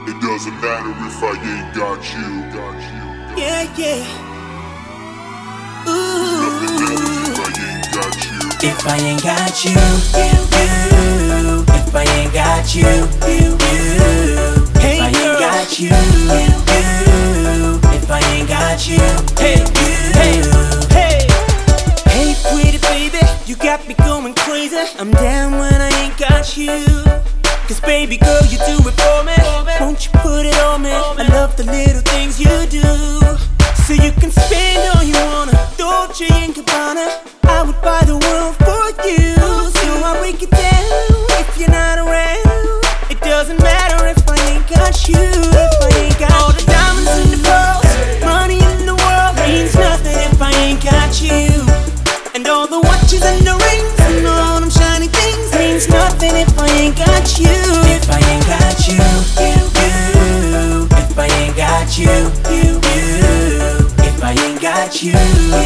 It doesn't matter if I ain't got you. Yeah, yeah. Nothing matters if I ain't got you. If I ain't got you, if I ain't got you, if I ain't got you, if I ain't got you, hey, pretty baby, you got me going crazy. I'm down when I ain't got you. Cause baby girl, you do it for me. Won't you put it on me? I love the little things you do. So you can spend all you wanna, Dolce & Gabbana. I would buy the world for you. So I'll break it down if you're not around. It doesn't matter if I ain't got you. If I ain't got all the diamonds in the pearls, money in the world means nothing if I ain't got you. And all the watches and the rings and all them shiny things means nothing if I ain't got you. If I ain't got you, if I ain't got you, if I ain't got you,